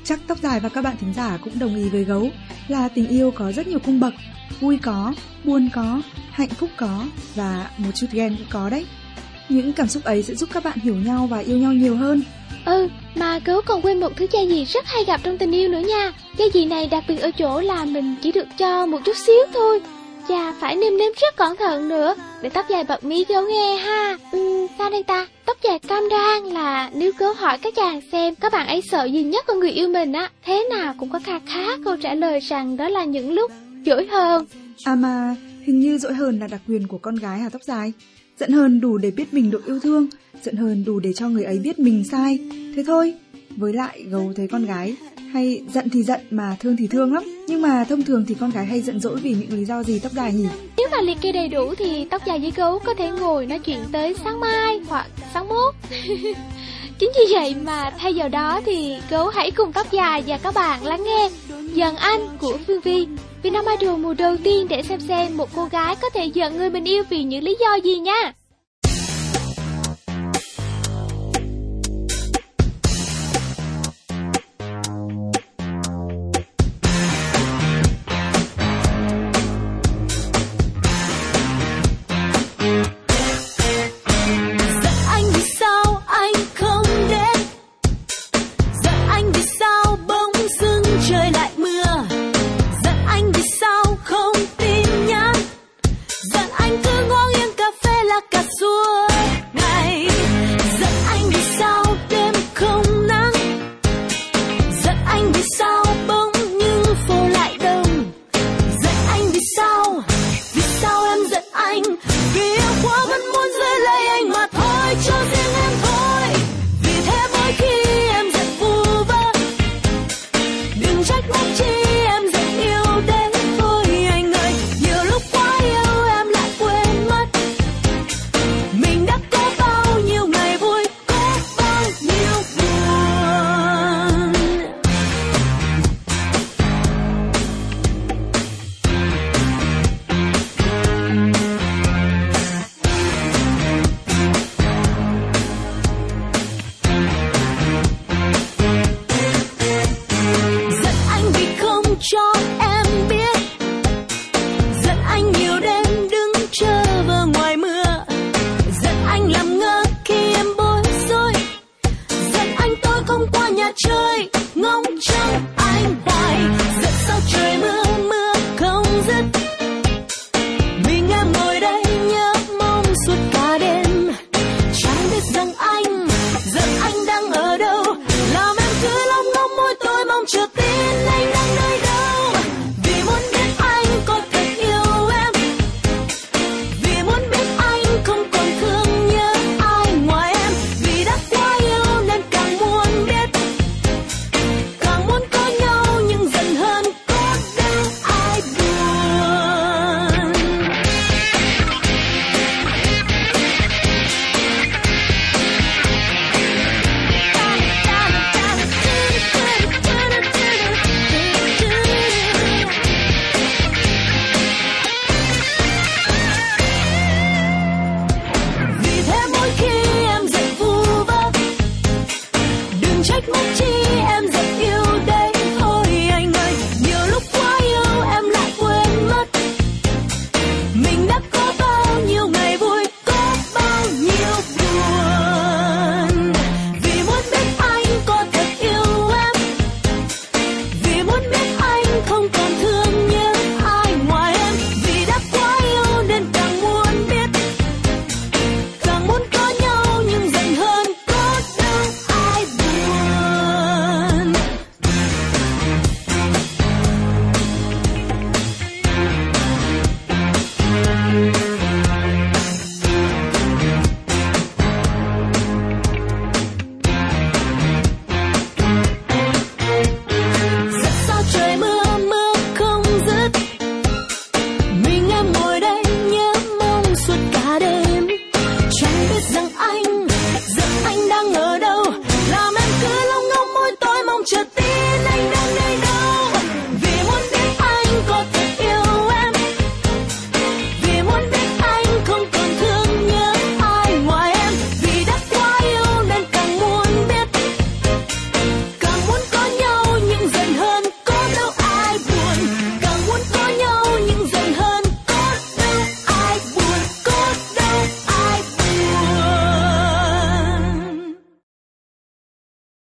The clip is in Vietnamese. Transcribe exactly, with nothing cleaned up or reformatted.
Chắc Tóc Dài và các bạn thính giả cũng đồng ý với Gấu là tình yêu có rất nhiều cung bậc, vui có, buồn có, hạnh phúc có và một chút ghen cũng có đấy. Những cảm xúc ấy sẽ giúp các bạn hiểu nhau và yêu nhau nhiều hơn. Ừ, mà Gấu còn quên một thứ gia vị rất hay gặp trong tình yêu nữa nha. Gia vị này đặc biệt ở chỗ là mình chỉ được cho một chút xíu thôi, và phải nêm nếm rất cẩn thận nữa. Để Tóc Dài bật mí Gấu nghe ha. Ừ, sao đây ta? Tóc Dài cam đoan là nếu Gấu hỏi các chàng xem các bạn ấy sợ gì nhất ở người yêu mình á, thế nào cũng có kha khá câu trả lời rằng đó là những lúc dỗi hờn. À mà hình như dỗi hờn là đặc quyền của con gái hả Tóc Dài? Giận hờn đủ để biết mình được yêu thương, giận hờn đủ để cho người ấy biết mình sai. Thế thôi. Với lại Gấu thấy con gái hay giận thì giận mà thương thì thương lắm. Nhưng mà thông thường thì con gái hay giận dỗi vì những lý do gì Tóc Dài nhỉ? Nếu mà liệt kê đầy đủ thì Tóc Dài với Gấu có thể ngồi nói chuyện tới sáng mai hoặc sáng mốt. Chính vì vậy mà thay vào đó thì Gấu hãy cùng Tóc Dài và các bạn lắng nghe Giận Anh của Phương Vi, Vietnam Idol mùa đầu tiên, để xem xem một cô gái có thể giận người mình yêu vì những lý do gì nha.